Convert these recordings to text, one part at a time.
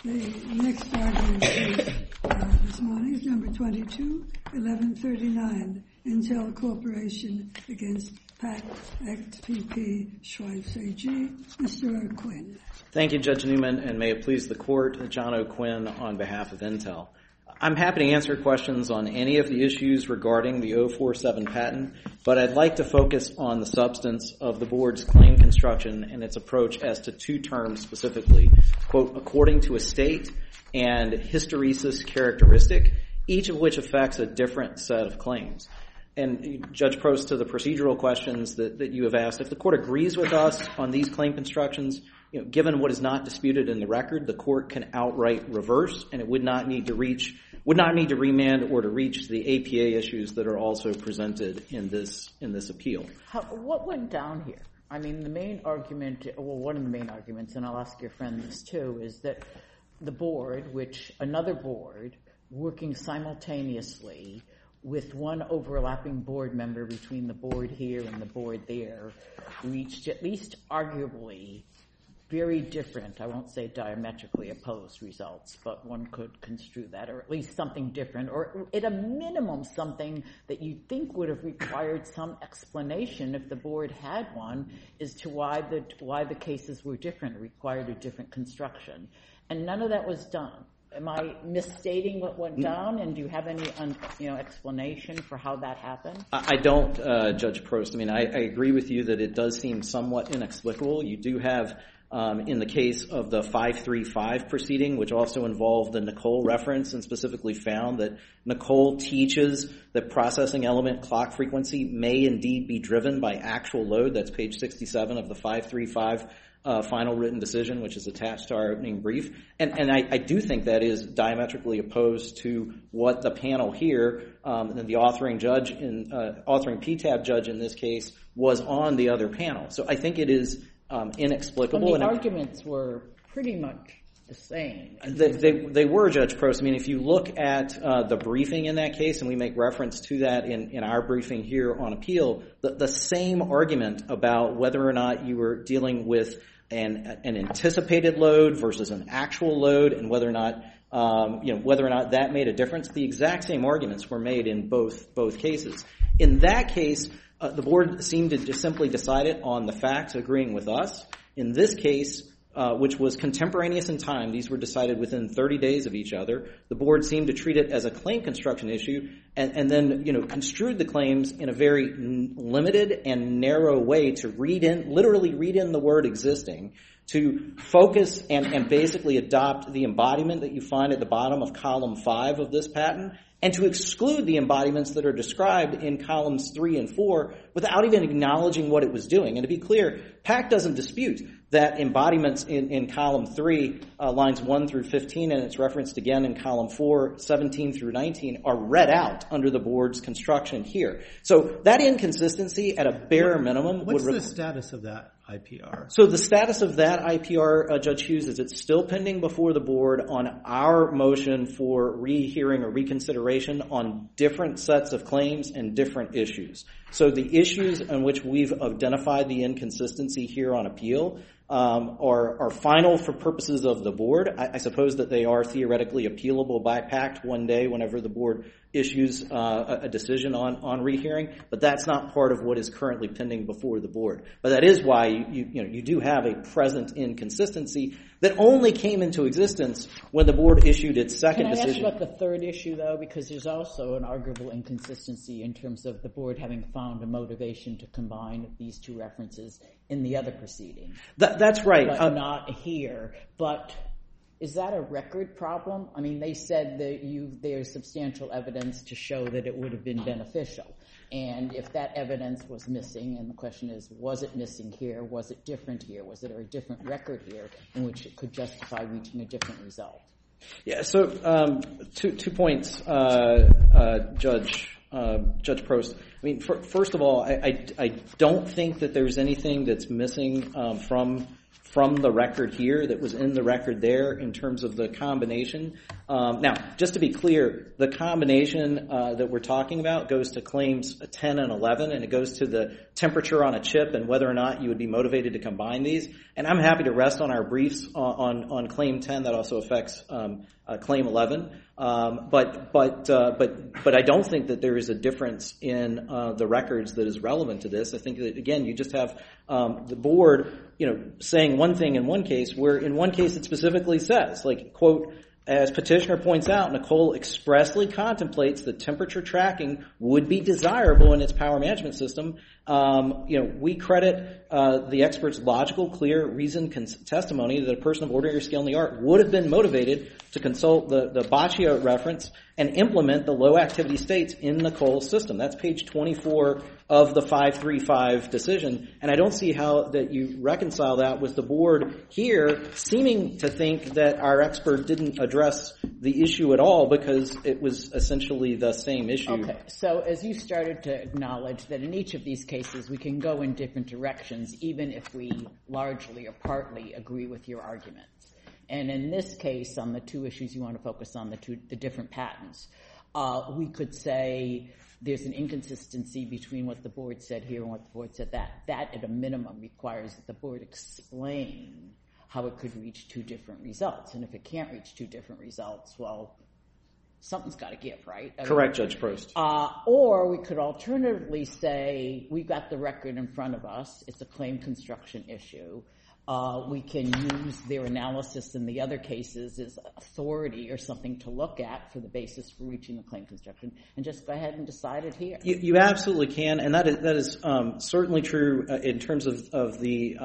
The next argument this morning is number 22-1139, Intel Corporation against Pat XPP Schweitz AG. Mr. O'Quinn. Thank you, Judge Newman, and may it please the Court, John O'Quinn on behalf of Intel. I'm happy to answer questions on any of the issues regarding the 047 patent, but I'd like to focus on the substance of the Board's claim construction and its approach as to two terms specifically, quote, according to a state and hysteresis characteristic, each of which affects a different set of claims. And Judge Prost, to the procedural questions that you have asked, if the Court agrees with us on these claim constructions, given what is not disputed in the record, the Court can outright reverse, and it would not need to remand or to reach the APA issues that are also presented in this appeal. What went down here? I mean, the main argument, well, one of the main arguments, and I'll ask your friend this too, is that the Board, another Board, working simultaneously with one overlapping Board member between the Board here and the Board there, reached at least arguably very different, I won't say diametrically opposed results, but one could construe that, or at least something different, or at a minimum something that you'd think would have required some explanation if the Board had one, as to why the cases were different, required a different construction. And none of that was done. Am I misstating what went down, and do you have any explanation for how that happened? I don't, Judge Prost. I mean, I agree with you that it does seem somewhat inexplicable. You do have, in the case of the 535 proceeding, which also involved the Nicole reference and specifically found that Nicole teaches that processing element clock frequency may indeed be driven by actual load. That's page 67 of the 535 final written decision, which is attached to our opening brief. And I do think that is diametrically opposed to what the panel here, and the authoring PTAB judge in this case, was on the other panel. So I think it is inexplicable. And the arguments were pretty much the same. They were, Judge Prost. I mean, if you look at the briefing in that case, and we make reference to that in our briefing here on appeal, the same argument about whether or not you were dealing with an anticipated load versus an actual load, and whether or not that made a difference, the exact same arguments were made in both cases. In that case, the Board seemed to just simply decide it on the facts, agreeing with us. In this case, which was contemporaneous in time, these were decided within 30 days of each other. The Board seemed to treat it as a claim construction issue, and then construed the claims in a very limited and narrow way to literally read in the word existing, to focus and basically adopt the embodiment that you find at the bottom of column 5 of this patent, and to exclude the embodiments that are described in columns 3 and 4 without even acknowledging what it was doing. And to be clear, PAC doesn't dispute that embodiments in column 3, lines 1 through 15, and it's referenced again in column 4, 17 through 19, are read out under the Board's construction here. So that inconsistency at a bare minimum What's the status of that IPR? So the status of that IPR, Judge Hughes, is it's still pending before the Board on our motion for rehearing or reconsideration on different sets of claims and different issues. So the issues in which we've identified the inconsistency here on appeal are final for purposes of the Board. I suppose that they are theoretically appealable by PACT one day whenever the Board issues a decision on rehearing, but that's not part of what is currently pending before the Board. But that is why you do have a present inconsistency that only came into existence when the Board issued its second decision. Can I ask about the third issue, though? Because there's also an arguable inconsistency in terms of the Board having found a motivation to combine these two references in the other proceeding. That's right. But not here. But is that a record problem? I mean, they said that there's substantial evidence to show that it would have been beneficial. And if that evidence was missing, and the question is, was it missing here? Was it different here? Was there a different record here in which it could justify reaching a different result? Yeah, so two points, Judge Prost. I mean, first of all, I don't think that there's anything that's missing from from the record here that was in the record there in terms of the combination. Now, just to be clear, the combination that we're talking about goes to claims 10 and 11, and it goes to the temperature on a chip and whether or not you would be motivated to combine these. And I'm happy to rest on our briefs on claim 10. That also affects claim 11. But I don't think that there is a difference in the records that is relevant to this. I think that, again, you just have the board, saying one thing in one case, where in one case it specifically says, like, quote, as petitioner points out, Nicole expressly contemplates that temperature tracking would be desirable in its power management system. We credit the expert's logical, clear, reasoned testimony that a person of ordinary skill in the art would have been motivated to consult the Baccia reference and implement the low activity states in Nicole's system. That's page 24 of the 535 decision. And I don't see how that you reconcile that with the board here seeming to think that our expert didn't address the issue at all because it was essentially the same issue. Okay, so as you started to acknowledge that in each of these cases we can go in different directions even if we largely or partly agree with your arguments. And in this case, on the two issues you want to focus on, the different patents, we could say there's an inconsistency between what the board said here and what the board said that. That, at a minimum, requires that the board explain how it could reach two different results. And if it can't reach two different results, well, something's got to give, right? Correct, Judge Prost. Or we could alternatively say we've got the record in front of us. It's a claim construction issue. We can use their analysis in the other cases as authority or something to look at for the basis for reaching the claim construction, and just go ahead and decide it here. You absolutely can, and that is certainly true in terms of the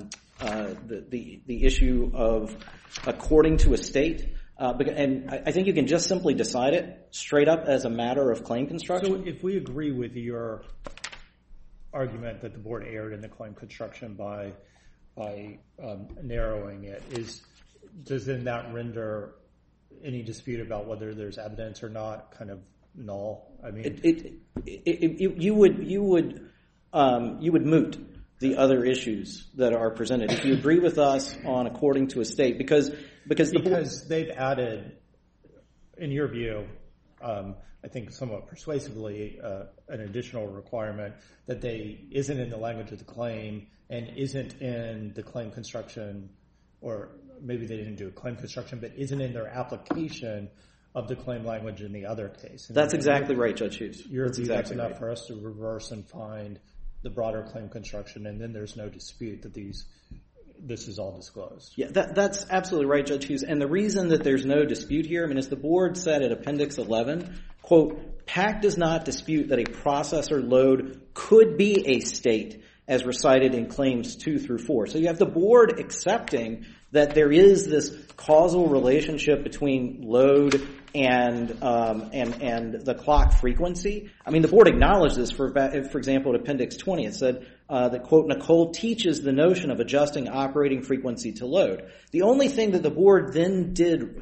issue of according to a state. And I think you can just simply decide it straight up as a matter of claim construction. So if we agree with your argument that the board erred in the claim construction by narrowing it, does then that render any dispute about whether there's evidence or not kind of null? I mean, you would moot the other issues that are presented if you agree with us on according to a state because they've added, in your view, I think somewhat persuasively, an additional requirement that isn't in the language of the claim and isn't in the claim construction, or maybe they didn't do a claim construction, but isn't in their application of the claim language in the other case. And that's exactly right, Judge Hughes. Your view, that's enough for us to reverse and find the broader claim construction, and then there's no dispute that this is all disclosed. Yeah, that's absolutely right, Judge Hughes. And the reason that there's no dispute here, as the board said at Appendix 11, quote, PAC does not dispute that a processor load could be a state as recited in Claims 2 through 4. So you have the board accepting that there is this causal relationship between load and the clock frequency. The board acknowledged this, for example, at Appendix 20. It said that, quote, Nicole teaches the notion of adjusting operating frequency to load. The only thing that the board then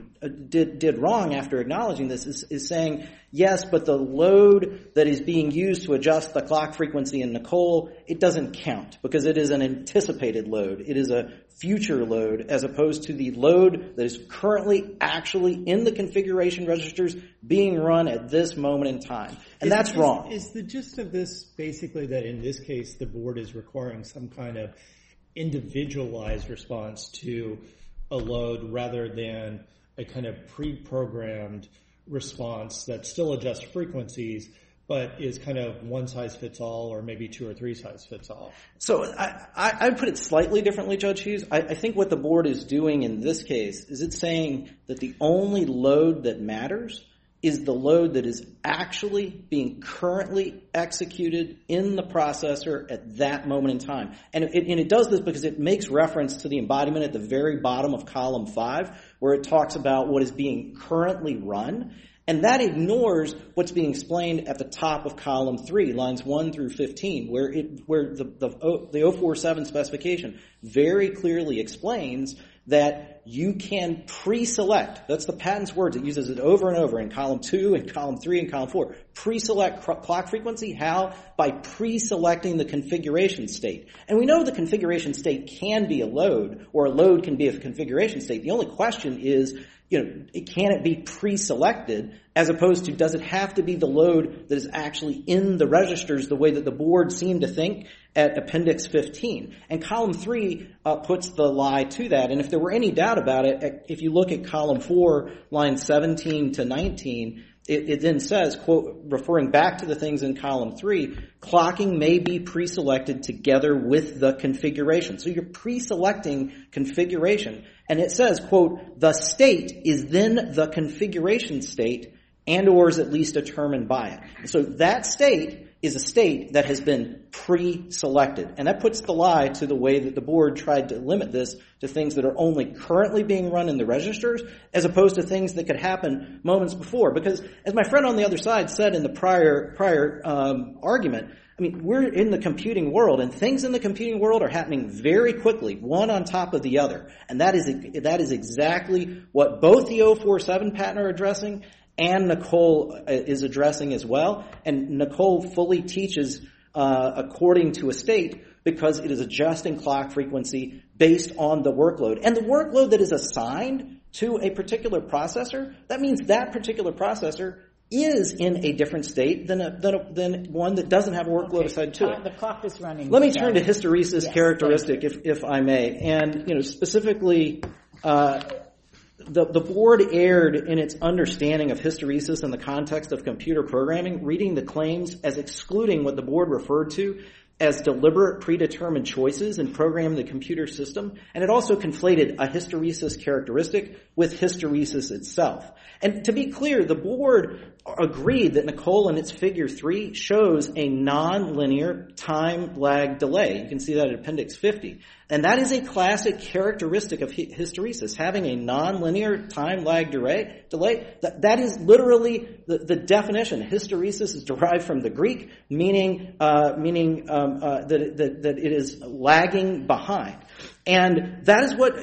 did wrong after acknowledging this is saying, yes, but the load that is being used to adjust the clock frequency in Nicole, it doesn't count because it is an anticipated load. It is a future load as opposed to the load that is currently actually in the configuration registers being run at this moment in time. And that's wrong. Is the gist of this basically that in this case the board is requiring some kind of individualized response to a load rather than a kind of pre-programmed response that still adjusts frequencies but is kind of one size fits all or maybe two or three size fits all? So I'd put it slightly differently, Judge Hughes. I think what the board is doing in this case is it's saying that the only load that matters is the load that is actually being currently executed in the processor at that moment in time. And it does this because it makes reference to the embodiment at the very bottom of column 5 where it talks about what is being currently run. And that ignores what's being explained at the top of column 3, lines 1 through 15, where the 047 specification very clearly explains that you can pre-select. That's the patent's words. It uses it over and over in column 2 and column 3 and column 4. Pre-select clock frequency. How? By pre-selecting the configuration state. And we know the configuration state can be a load, or a load can be a configuration state. The only question is, can it be pre-selected, as opposed to does it have to be the load that is actually in the registers the way that the board seemed to think at Appendix 15. And column 3 puts the lie to that. And if there were any doubt about it, if you look at column 4, lines 17 to 19, it then says, quote, referring back to the things in column 3, clocking may be pre-selected together with the configuration. So you're pre-selecting configuration. And it says, quote, the state is then the configuration state and or is at least determined by it. So that state is a state that has been pre-selected. And that puts the lie to the way that the board tried to limit this to things that are only currently being run in the registers, as opposed to things that could happen moments before. Because as my friend on the other side said in the prior argument, I mean, we're in the computing world, and things in the computing world are happening very quickly, one on top of the other. And that is exactly what both the 047 patent are addressing and Nicole is addressing as well. And Nicole fully teaches according to a state, because it is adjusting clock frequency based on the workload. And the workload that is assigned to a particular processor, that means that particular processor is in a different state than one that doesn't have a workload assigned to it. The clock is running. Let me turn to hysteresis characteristic, if I may. And specifically, the board erred in its understanding of hysteresis in the context of computer programming, reading the claims as excluding what the board referred to as deliberate predetermined choices in programming the computer system, and it also conflated a hysteresis characteristic with hysteresis itself. And to be clear, the board agreed that Nicole in its figure 3 shows a nonlinear time lag delay. You can see that in Appendix 50. And that is a classic characteristic of hysteresis, having a nonlinear time lag delay. That is literally the definition. Hysteresis is derived from the Greek, meaning that it is lagging behind. And that is what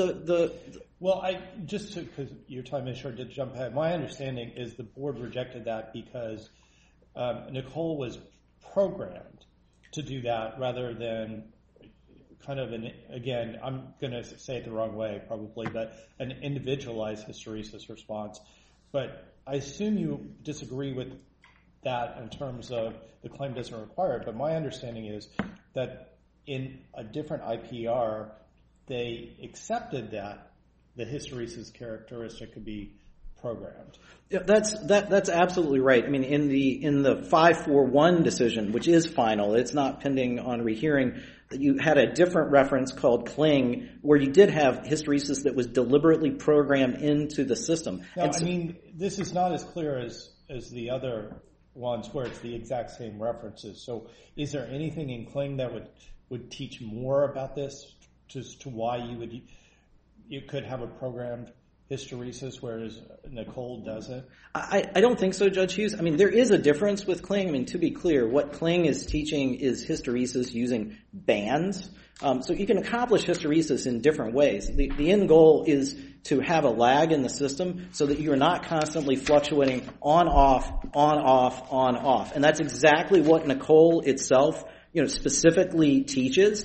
Well, because your time is short to jump ahead, my understanding is the board rejected that because Nicole was programmed to do that rather than kind of again, I'm going to say it the wrong way probably, but an individualized hysteresis response. But I assume you disagree with that in terms of the claim doesn't require it, but my understanding is that in a different IPR, they accepted that the hysteresis characteristic could be programmed. Yeah, that's absolutely right. I mean, in the 541 decision, which is final, it's not pending on rehearing, you had a different reference called Kling, where you did have hysteresis that was deliberately programmed into the system. Now, I mean, this is not as clear as the other ones where it's the exact same references. So is there anything in Kling that would teach more about this, just to why you could have a programmed hysteresis, whereas Nicole doesn't? I don't think so, Judge Hughes. I mean, there is a difference with Kling. I mean, to be clear, what Kling is teaching is hysteresis using bands. So you can accomplish hysteresis in different ways. The end goal is to have a lag in the system so that you're not constantly fluctuating on, off, on, off, on, off. And that's exactly what Nicole itself, specifically teaches.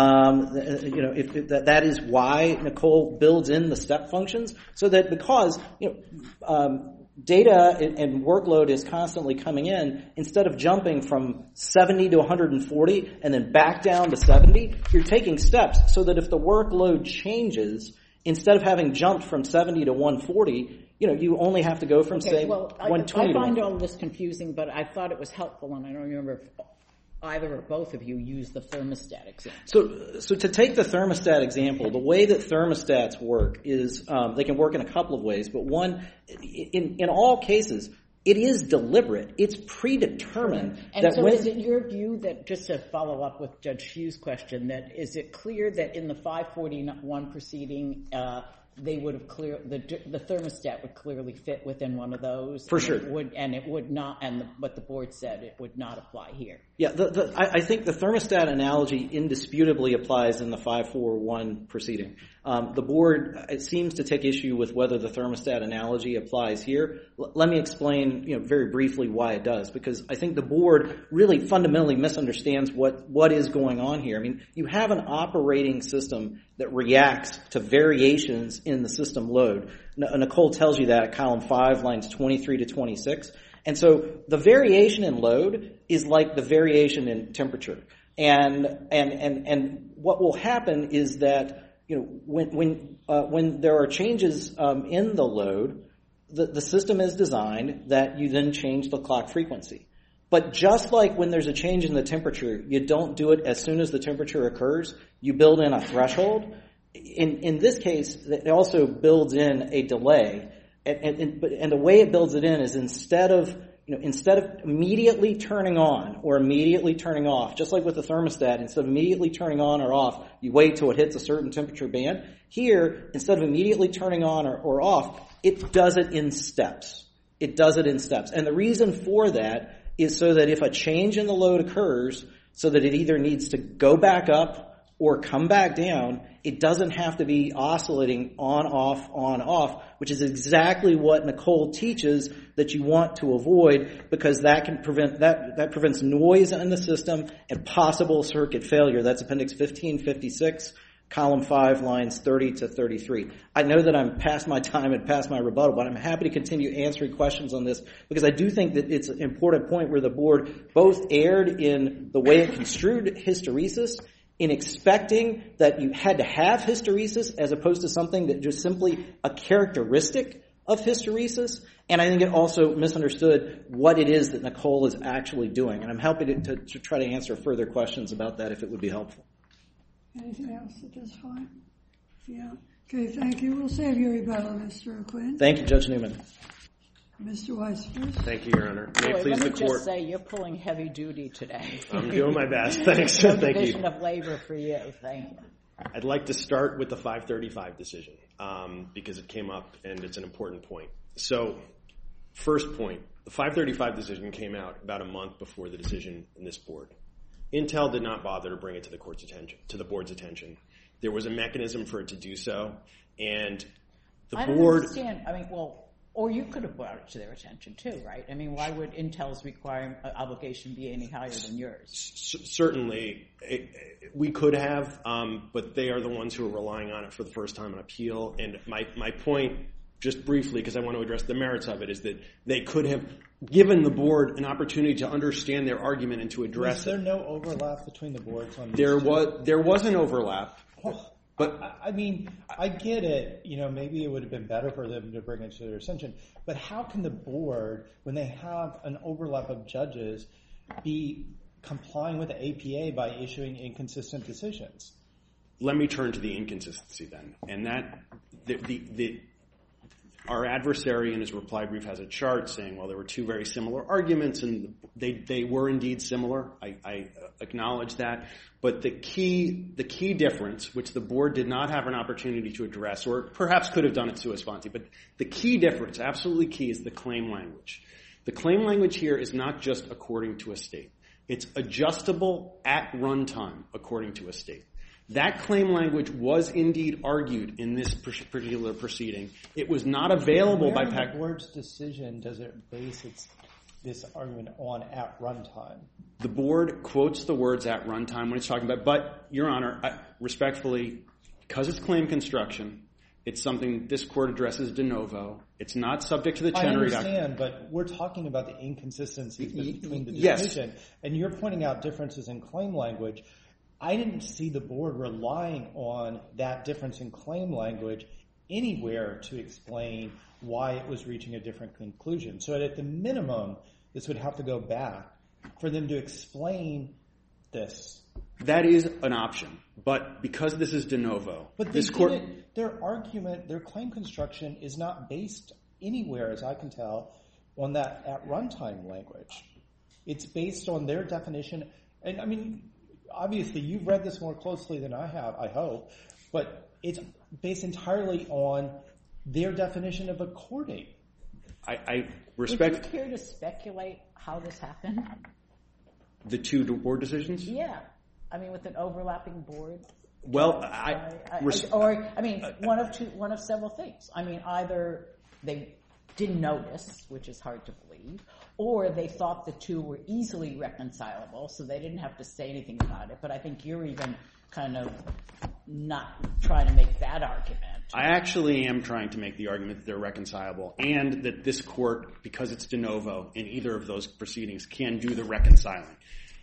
That is why Nicole builds in the step functions, so that because data and workload is constantly coming in, instead of jumping from 70 to 140 and then back down to 70, you're taking steps so that if the workload changes, instead of having jumped from 70 to 140, you only have to go from, say, 120 to 140. I find all this confusing, but I thought it was helpful, and I don't remember if either or both of you used the thermostat example. So to take the thermostat example, the way that thermostats work is they can work in a couple of ways, but one, in all cases, it is deliberate. It's predetermined. And so is it your view that, just to follow up with Judge Hughes' question, that is it clear that in the 541 proceeding, they would have the thermostat would clearly fit within one of those? For sure. It would not, and what the board said, it would not apply here. Yeah, I think the thermostat analogy indisputably applies in the 541 proceeding. The board, it seems to take issue with whether the thermostat analogy applies here. Let me explain, very briefly why it does, because I think the board really fundamentally misunderstands what is going on here. I mean, you have an operating system that reacts to variations in the system load. Nicole tells you that at column 5, lines 23 to 26. And so the variation in load is like the variation in temperature. And what will happen is that when there are changes in the load, the system is designed that you then change the clock frequency. But just like when there's a change in the temperature, you don't do it as soon as the temperature occurs. You build in a threshold. In this case, it also builds in a delay. And the way it builds it in is instead of immediately turning on or immediately turning off, just like with the thermostat, instead of immediately turning on or off, you wait till it hits a certain temperature band. Here, instead of immediately turning on or off, it does it in steps. It does it in steps. And the reason for that is so that if a change in the load occurs, so that it either needs to go back up or come back down, it doesn't have to be oscillating on, off, which is exactly what Nicole teaches that you want to avoid, because that can prevents noise in the system and possible circuit failure. That's Appendix 1556, column 5, lines 30 to 33. I know that I'm past my time and past my rebuttal, but I'm happy to continue answering questions on this, because I do think that it's an important point where the board both erred in the way it construed hysteresis, in expecting that you had to have hysteresis as opposed to something that just simply a characteristic of hysteresis. And I think it also misunderstood what it is that Nicole is actually doing. And I'm happy to try to answer further questions about that if it would be helpful. Anything else at this point? Yeah. Okay, thank you. We'll save your rebuttal, Mr. O'Quinn. Thank you, Judge Newman. Mr. Weiss first. Thank you, Your Honor. May it please the Let me Court. just say, you're pulling heavy duty today. I'm doing my best. Thanks. No Thank division you. of labor for you. Thank you. I'd like to start with the 535 decision because it came up and it's an important point. So, first point, the 535 decision came out about a month before the decision in this board. Intel did not bother to bring it to the court's attention, to the board's attention. There was a mechanism for it to do so, and the I don't board. understand. I mean, or you could have brought it to their attention too, right? I mean, why would Intel's obligation be any higher than yours? Certainly, we could have, but they are the ones who are relying on it for the first time on appeal. And my point, just briefly, because I want to address the merits of it, is that they could have given the board an opportunity to understand their argument and to address Is there no overlap between the boards on these There two? was an overlap. But I mean, I get it. Maybe it would have been better for them to bring it to their attention. But how can the board, when they have an overlap of judges, be complying with the APA by issuing inconsistent decisions? Let me turn to the inconsistency then, and that our adversary in his reply brief has a chart saying, well, there were two very similar arguments, and they were indeed similar. I acknowledge that. But the key difference, which the board did not have an opportunity to address, or perhaps could have done it sua sponte, but the key difference, absolutely key, is the claim language. The claim language here is not just according to a state. It's adjustable at runtime according to a state. That claim language was indeed argued in this particular proceeding. It was not available by Where in the board's decision does it base this argument on at runtime? The board quotes the words at runtime when it's talking about, but, Your Honor, respectfully, because it's claim construction, it's something this court addresses de novo. It's not subject to the Chenery Doctrine. I understand, but we're talking about the inconsistencies between the Yes. decision, and you're pointing out differences in claim language. I didn't see the board relying on that difference in claim language anywhere to explain why it was reaching a different conclusion. So at the minimum, this would have to go back for them to explain this. That is an option, but because this is de novo, But this court... their argument, their claim construction is not based anywhere, as I can tell, on that at runtime language. It's based on their definition. And I mean, obviously, you've read this more closely than I have, I hope, but it's based entirely on their definition of according. I respect... Would you care to speculate how this happened? The two board decisions? Yeah. I mean, with an overlapping board. Well, one of several things. I mean, either they didn't notice, which is hard to believe, or they thought the two were easily reconcilable, so they didn't have to say anything about it. But I think you're even kind of not trying to make that argument. I actually am trying to make the argument that they're reconcilable and that this court, because it's de novo in either of those proceedings, can do the reconciling.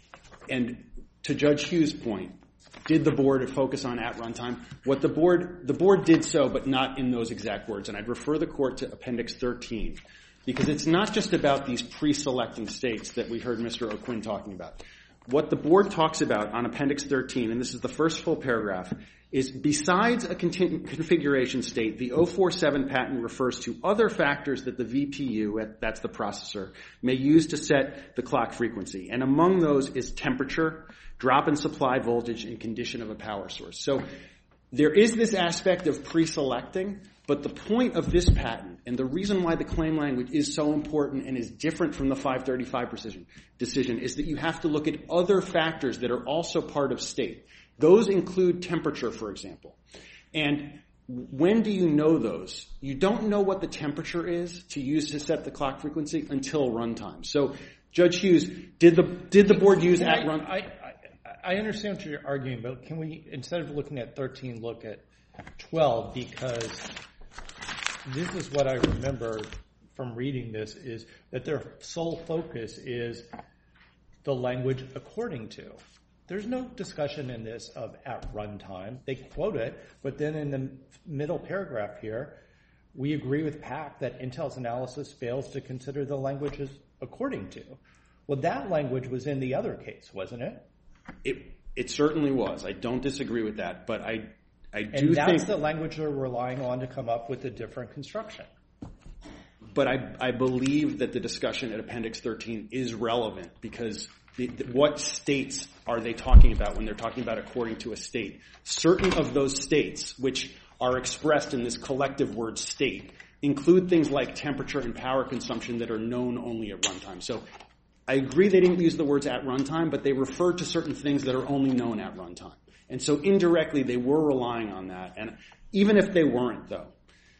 And to Judge Hughes' point, did the board focus on at runtime? What the board did so, but not in those exact words. And I'd refer the court to Appendix 13, because it's not just about these pre-selecting states that we heard Mr. O'Quinn talking about. What the board talks about on Appendix 13, and this is the first full paragraph, is besides a configuration state, the 047 patent refers to other factors that the VPU, that's the processor, may use to set the clock frequency. And among those is temperature, drop in supply voltage, and condition of a power source. So there is this aspect of pre-selecting, but the point of this patent, and the reason why the claim language is so important and is different from the 535 decision, is that you have to look at other factors that are also part of state. Those include temperature, for example. And when do you know those? You don't know what the temperature is to use to set the clock frequency until runtime. So, Judge Hughes, did the board use at runtime? I understand what you're arguing, but can we, instead of looking at 13, look at 12? Because this is what I remember from reading this, is that their sole focus is the language according to. There's no discussion in this of at runtime. They quote it, but then in the middle paragraph here, we agree with PAC that Intel's analysis fails to consider the languages according to. Well, that language was in the other case, wasn't it? It certainly was. I don't disagree with that, but I do think... And that's the language they're relying on to come up with a different construction. But I believe that the discussion at Appendix 13 is relevant, because what states are they talking about when they're talking about according to a state? Certain of those states, which are expressed in this collective word state, include things like temperature and power consumption that are known only at runtime. So I agree they didn't use the words at runtime, but they referred to certain things that are only known at runtime. And so indirectly, they were relying on that. And even if they weren't, though,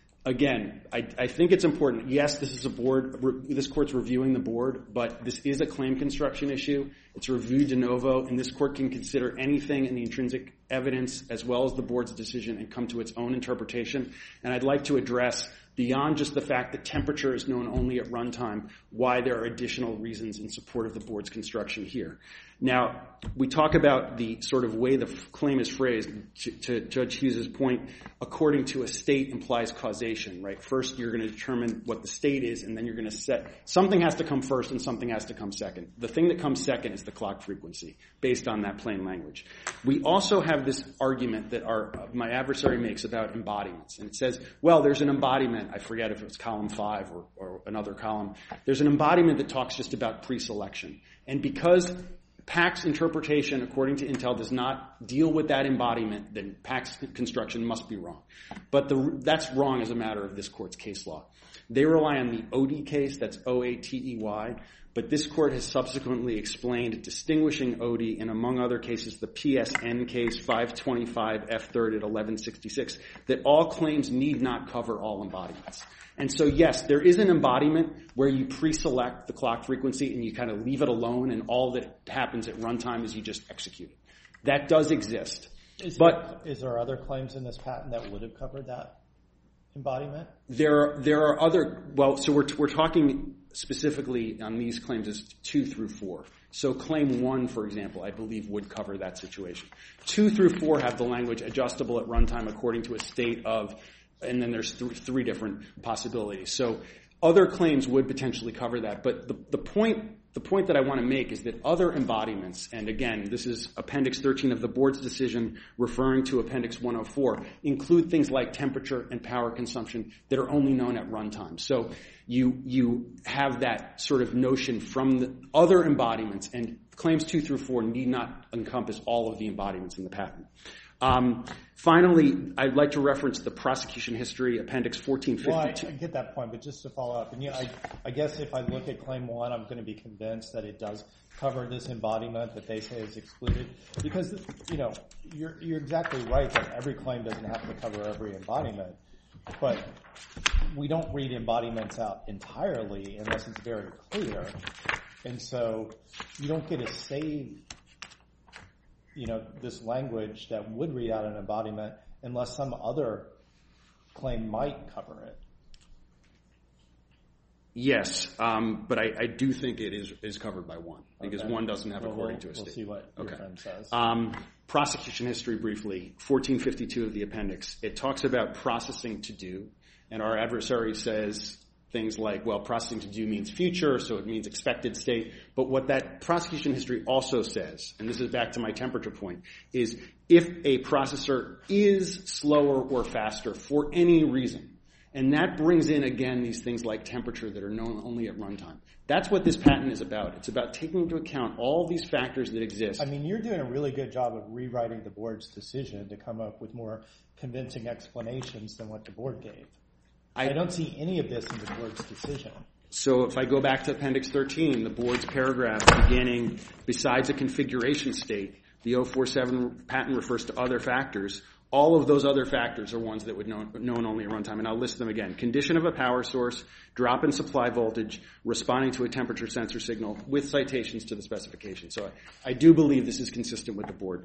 again, I think it's important. Yes, this is a board. This court's reviewing the board, but this is a claim construction issue. It's reviewed de novo, and this court can consider anything in the intrinsic evidence as well as the board's decision and come to its own interpretation. And I'd like to address, beyond just the fact that temperature is known only at runtime, why there are additional reasons in support of the board's construction here. Now, we talk about the sort of way the claim is phrased. To Judge Hughes' point, according to a state implies causation, right? First, you're going to determine what the state is, and then you're going to set – something has to come first and something has to come second. The thing that comes second is the clock frequency, based on that plain language. We also have this argument that my adversary makes about embodiments. And it says, well, there's an embodiment. I forget if it's column 5 or another column. There's an embodiment that talks just about pre-selection. And because PAC's interpretation, according to Intel, does not deal with that embodiment, then PAC's construction must be wrong. But that's wrong as a matter of this court's case law. They rely on the ODEY case, that's O-A-T-E-Y, but this court has subsequently explained distinguishing ODEY and, among other cases, the PSN case, 525 F3rd at 1166, that all claims need not cover all embodiments. And so, yes, there is an embodiment where you pre-select the clock frequency and you kind of leave it alone, and all that happens at runtime is you just execute it. That does exist. Is there other claims in this patent that would have covered that embodiment? There are other. Well, so we're talking specifically on these claims as 2 through 4. So claim 1, for example, I believe would cover that situation. 2 through 4 have the language adjustable at runtime according to a state of. And then there's 3 different possibilities. So other claims would potentially cover that. But the point that I want to make is that other embodiments, and again, this is Appendix 13 of the board's decision referring to Appendix 104, include things like temperature and power consumption that are only known at runtime. So you have that sort of notion from the other embodiments, and claims 2 through 4 need not encompass all of the embodiments in the patent. Finally, I'd like to reference the prosecution history, Appendix 1452. Well, I get that point, but just to follow up, and I guess if I look at Claim 1, I'm going to be convinced that it does cover this embodiment that they say is excluded, because you're exactly right that every claim doesn't have to cover every embodiment, but we don't read embodiments out entirely unless it's very clear, and so you don't get to save this language that would read out an embodiment unless some other claim might cover it. Yes, but I do think it is covered by 1, because 1 doesn't have according to a state. We'll see what your friend says. Prosecution history briefly, 1452 of the appendix. It talks about processing to do, and our adversary says things like, well, processing to do means future, so it means expected state. But what that prosecution history also says, and this is back to my temperature point, is if a processor is slower or faster for any reason, and that brings in, again, these things like temperature that are known only at runtime. That's what this patent is about. It's about taking into account all these factors that exist. I mean, you're doing a really good job of rewriting the board's decision to come up with more convincing explanations than what the board gave. I don't see any of this in the board's decision. So if I go back to Appendix 13, the board's paragraph beginning, besides a configuration state, the 047 patent refers to other factors. All of those other factors are ones that would known only at runtime, and I'll list them again. Condition of a power source, drop in supply voltage, responding to a temperature sensor signal with citations to the specification. So I do believe this is consistent with the board.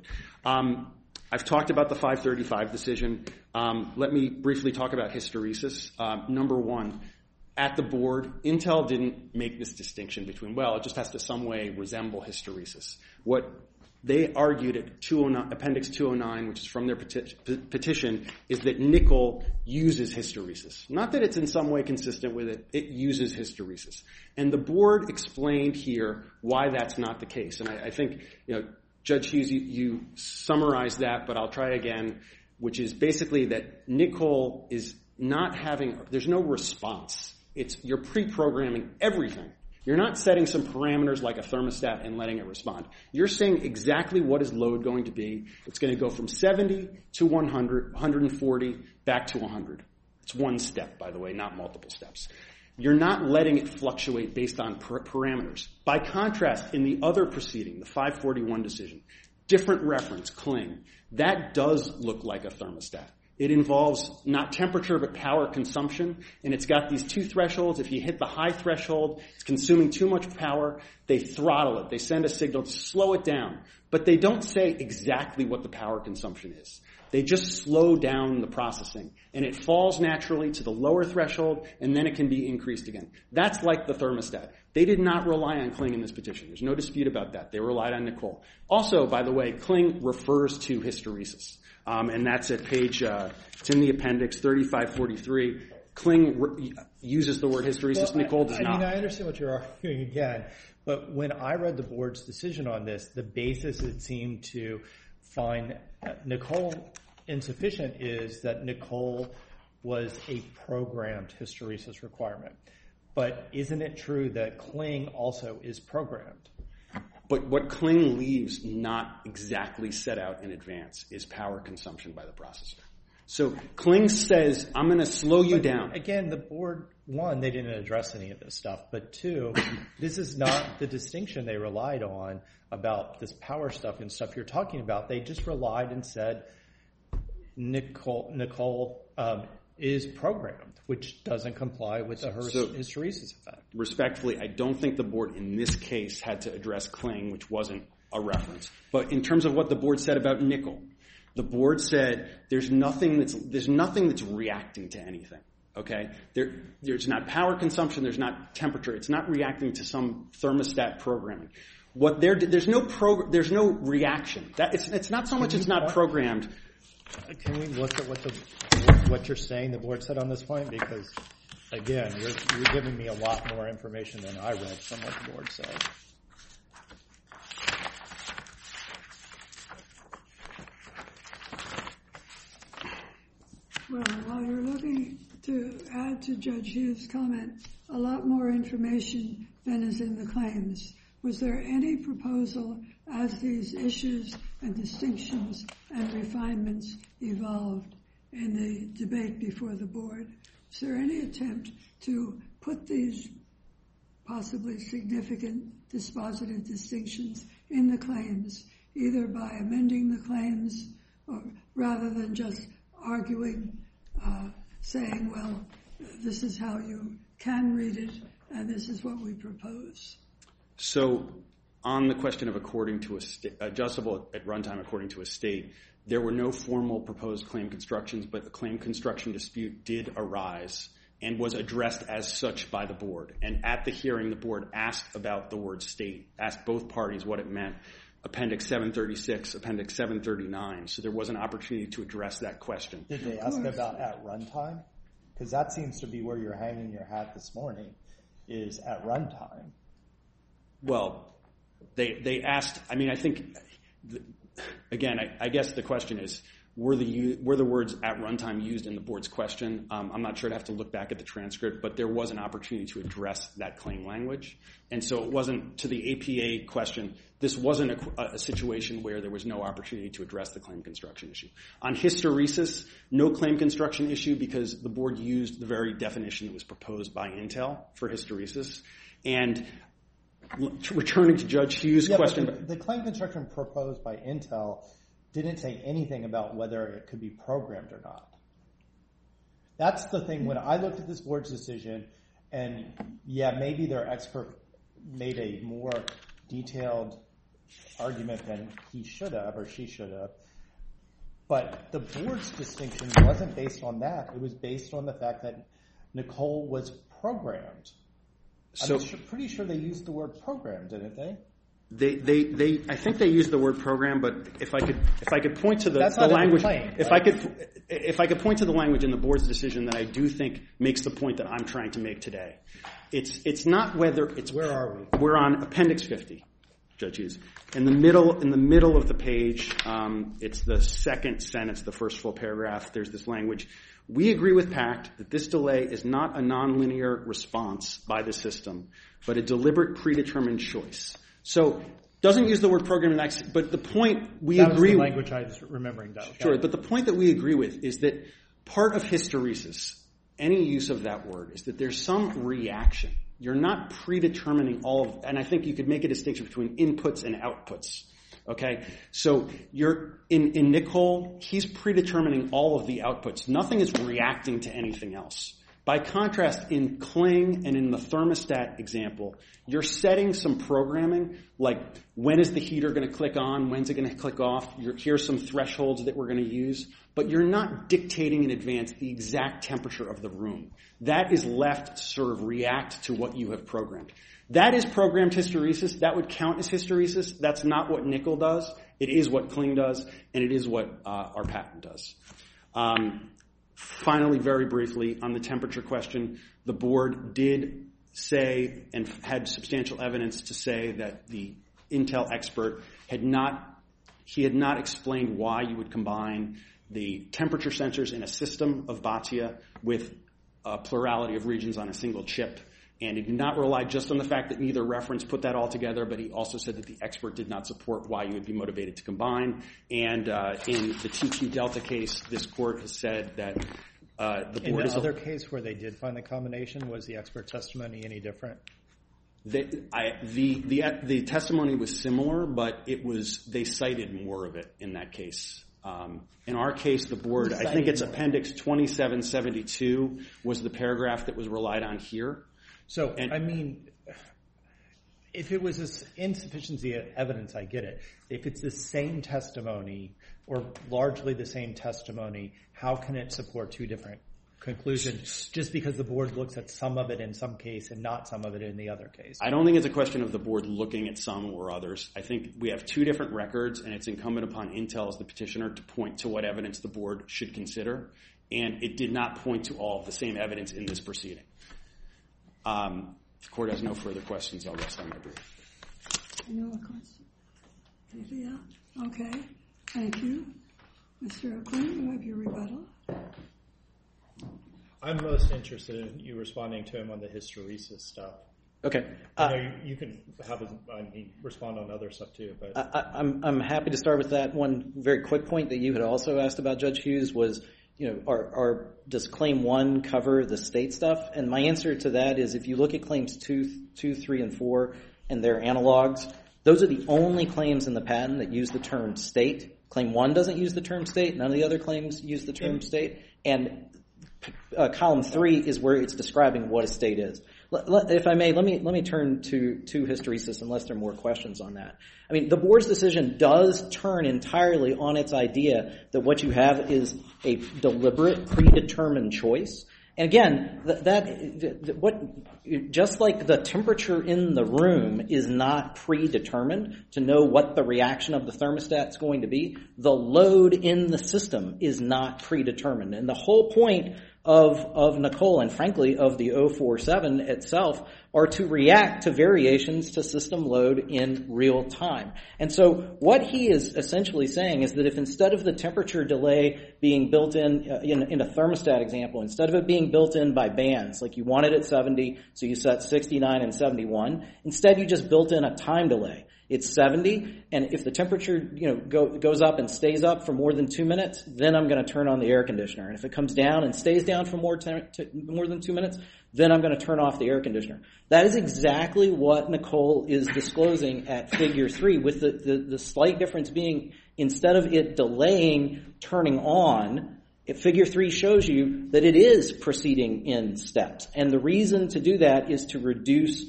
I've talked about the 535 decision. Let me briefly talk about hysteresis. Number 1, at the board, Intel didn't make this distinction between, well, it just has to some way resemble hysteresis. What they argued at Appendix 209, which is from their petition, is that nickel uses hysteresis. Not that it's in some way consistent with it. It uses hysteresis. And the board explained here why that's not the case. And I think, Judge Hughes, you summarized that, but I'll try again, which is basically that nickel is not having, there's no response. You're pre-programming everything. You're not setting some parameters like a thermostat and letting it respond. You're saying exactly what is load going to be. It's going to go from 70 to 100, 140, back to 100. It's one step, by the way, not multiple steps. You're not letting it fluctuate based on parameters. By contrast, in the other proceeding, the 541 decision, different reference, Kling, that does look like a thermostat. It involves not temperature but power consumption, and it's got these 2 thresholds. If you hit the high threshold, it's consuming too much power. They throttle it. They send a signal to slow it down. But they don't say exactly what the power consumption is. They just slow down the processing, and it falls naturally to the lower threshold, and then it can be increased again. That's like the thermostat. They did not rely on Kling in this petition. There's no dispute about that. They relied on Nicole. Also, by the way, Kling refers to hysteresis, and that's at page, it's in the appendix, 3543. Kling uses the word hysteresis. Well, Nicole does not. I understand what you're arguing again, but when I read the board's decision on this, the basis it seemed to find Nicole insufficient is that Nicole was a programmed hysteresis requirement. But isn't it true that Kling also is programmed? But what Kling leaves not exactly set out in advance is power consumption by the processor. So Kling says, I'm going to slow you down. Again, the board, 1, they didn't address any of this stuff. But 2, this is not the distinction they relied on about this power stuff and stuff you're talking about. They just relied and said Nicole is programmed, which doesn't comply with the hysteresis effect. Respectfully, I don't think the board in this case had to address Kling, which wasn't a reference. But in terms of what the board said about nickel, the board said there's nothing that's reacting to anything. Okay, there's not power consumption, there's not temperature, it's not reacting to some thermostat programming. There's no reaction. It's not so much it's not programmed. Can we look at what you're saying the board said on this point? Because again, you're giving me a lot more information than I read from what the board said. Well, while you're looking to add to Judge Hughes' comment, a lot more information than is in the claims. Was there any proposal as these issues and distinctions and refinements evolved in the debate before the board. Is there any attempt to put these possibly significant dispositive distinctions in the claims, either by amending the claims or rather than just arguing, saying, well, this is how you can read it and this is what we propose? So on the question of according to adjustable at runtime according to a state, there were no formal proposed claim constructions, but the claim construction dispute did arise and was addressed as such by the board. And at the hearing, the board asked about the word state, asked both parties what it meant, Appendix 736, Appendix 739. So there was an opportunity to address that question. Did they ask about at runtime? Because that seems to be where you're hanging your hat this morning, is at runtime. Well, they asked, I mean, I think, again, I guess the question is, were the words at runtime used in the board's question? I'm not sure. I'd have to look back at the transcript, but there was an opportunity to address that claim language. And so it wasn't, to the APA question, this wasn't a situation where there was no opportunity to address the claim construction issue. On hysteresis, no claim construction issue because the board used the very definition that was proposed by Intel for hysteresis. And returning to Judge Hughes' question. The claim construction proposed by Intel didn't say anything about whether it could be programmed or not. That's the thing. When I looked at this board's decision, and maybe their expert made a more detailed argument than he should have or she should have, but the board's distinction wasn't based on that. It was based on the fact that Nicole was programmed. I'm pretty sure they used the word program, didn't they? I think they used the word program, but if I could point to the language, claim, if I could point to the language in the board's decision that I do think makes the point that I'm trying to make today, it's not whether it's. Where are we? We're on Appendix 50, Judge Hughes. In the middle of the page, it's the second sentence, the first full paragraph. There's this language. We agree with PACT that this delay is not a nonlinear response by the system, but a deliberate predetermined choice. So doesn't use the word program, but the point we agree with. That was the language I was remembering, though. Sure, but the point that we agree with is that part of hysteresis, any use of that word, is that there's some reaction. You're not predetermining all of, and I think you could make a distinction between inputs and outputs. Okay, so you're in Nicole, he's predetermining all of the outputs. Nothing is reacting to anything else. By contrast, in Kling and in the thermostat example, you're setting some programming, like when is the heater going to click on, when's it going to click off, here's some thresholds that we're going to use, but you're not dictating in advance the exact temperature of the room. That is left to sort of react to what you have programmed. That is programmed hysteresis. That would count as hysteresis. That's not what Nickel does. It is what Kling does, and it is what our patent does. Finally, very briefly, on the temperature question, the board did say and had substantial evidence to say that the Intel expert had not explained why you would combine the temperature sensors in a system of Bhatia with a plurality of regions on a single chip. And he did not rely just on the fact that neither reference put that all together, but he also said that the expert did not support why you would be motivated to combine. And in the TQ Delta case, this court has said that the board is... In the other case where they did find the combination, was the expert testimony any different? The testimony was similar, but they cited more of it in that case. In our case, the board, I think it's Appendix 2772 was the paragraph that was relied on here. So, I mean, if it was this insufficiency of evidence, I get it. If it's the same testimony or largely the same testimony, how can it support two different conclusions just because the board looks at some of it in some case and not some of it in the other case? I don't think it's a question of the board looking at some or others. I think we have two different records, and it's incumbent upon Intel as the petitioner to point to what evidence the board should consider, and it did not point to all of the same evidence in this proceeding. If the court has no further questions, I'll rest on my brief. No more questions? Anything else? Okay. Thank you. Mr. O'Quinn, you have your rebuttal. I'm most interested in you responding to him on the hysteresis stuff. Okay. You can respond on other stuff too. But I'm happy to start with that. One very quick point that you had also asked about, Judge Hughes, was, does Claim 1 cover the state stuff? And my answer to that is, if you look at Claims 2, 3, and 4 and their analogs, those are the only claims in the patent that use the term state. Claim 1 doesn't use the term state. None of the other claims use the term state. And Column 3 is where it's describing what a state is. If I may, let me turn to hysteresis unless there are more questions on that. I mean, the board's decision does turn entirely on its idea that what you have is a deliberate, predetermined choice. And again, just like the temperature in the room is not predetermined to know what the reaction of the thermostat is going to be, the load in the system is not predetermined. And the whole point of Nicole, and frankly of the 047 itself, are to react to variations to system load in real time. And so what he is essentially saying is that if instead of the temperature delay being built in a thermostat example, instead of it being built in by bands, like you want it at 70, so you set 69 and 71, instead you just built in a time delay. It's 70, and if the temperature goes up and stays up for more than 2 minutes, then I'm going to turn on the air conditioner. And if it comes down and stays down for more than 2 minutes, then I'm going to turn off the air conditioner. That is exactly what Nicole is disclosing at Figure 3, with the slight difference being, instead of it delaying turning on, Figure 3 shows you that it is proceeding in steps. And the reason to do that is to reduce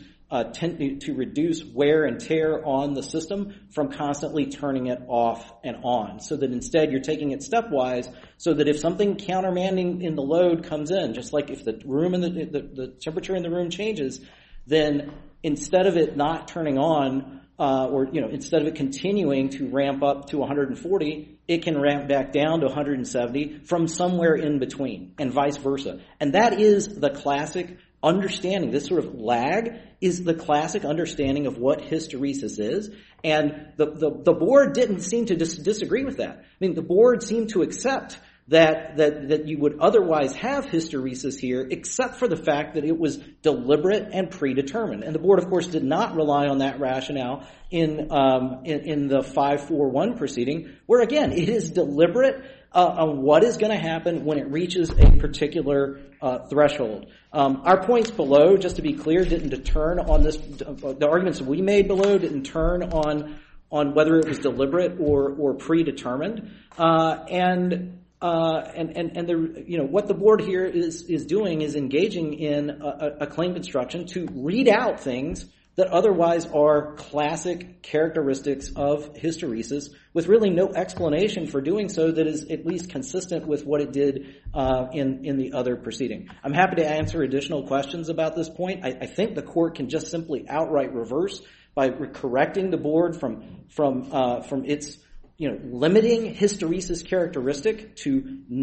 wear and tear on the system from constantly turning it off and on, so that instead you're taking it stepwise, so that if something countermanding in the load comes in, just like if the room and the temperature in the room changes, then instead of it not turning on, instead of it continuing to ramp up to 140, it can ramp back down to 170 from somewhere in between, and vice versa. And that is the classic understanding. This sort of lag is the classic understanding of what hysteresis is, and the board didn't seem to disagree with that. I mean, the board seemed to accept that you would otherwise have hysteresis here, except for the fact that it was deliberate and predetermined. And the board, of course, did not rely on that rationale in the 541 proceeding, where again it is deliberate on what is going to happen when it reaches a particular threshold. Our points below, just to be clear, didn't deter on this. The arguments we made below didn't turn on whether it was deliberate or predetermined. And what the board here is doing is engaging in a claim construction to read out things that otherwise are classic characteristics of hysteresis, with really no explanation for doing so that is at least consistent with what it did in the other proceeding. I'm happy to answer additional questions about this point. I think the court can just simply outright reverse by correcting the board from its limiting hysteresis characteristic to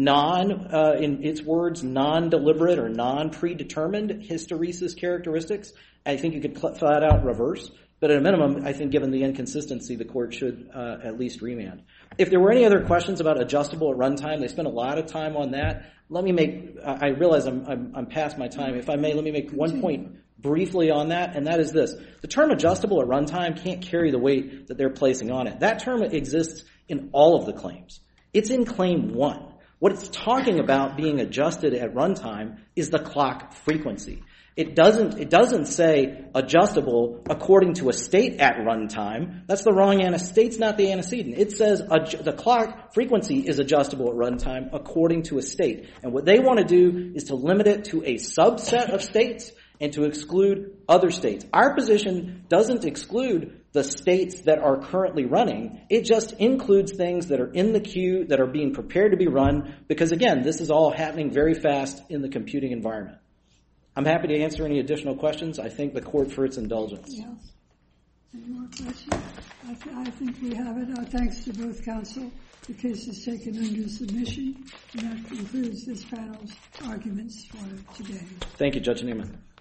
in its words, non-deliberate or non-predetermined hysteresis characteristics. I think you could flat out reverse, but at a minimum, I think given the inconsistency, the court should at least remand. If there were any other questions about adjustable at runtime, they spent a lot of time on that. I realize I'm past my time. If I may, let me make one point briefly on that, and that is this. The term adjustable at runtime can't carry the weight that they're placing on it. That term exists in all of the claims. It's in Claim 1. What it's talking about being adjusted at runtime is the clock frequency. It doesn't say adjustable according to a state at runtime. That's the wrong state's not the antecedent. It says the clock frequency is adjustable at runtime according to a state. And what they want to do is to limit it to a subset of states and to exclude other states. Our position doesn't exclude the states that are currently running. It just includes things that are in the queue that are being prepared to be run, because again, this is all happening very fast in the computing environment. I'm happy to answer any additional questions. I thank the court for its indulgence. Yes. Any more questions? I think we have it. Our thanks to both counsel. The case is taken under submission, and that concludes this panel's arguments for today. Thank you, Judge Neiman.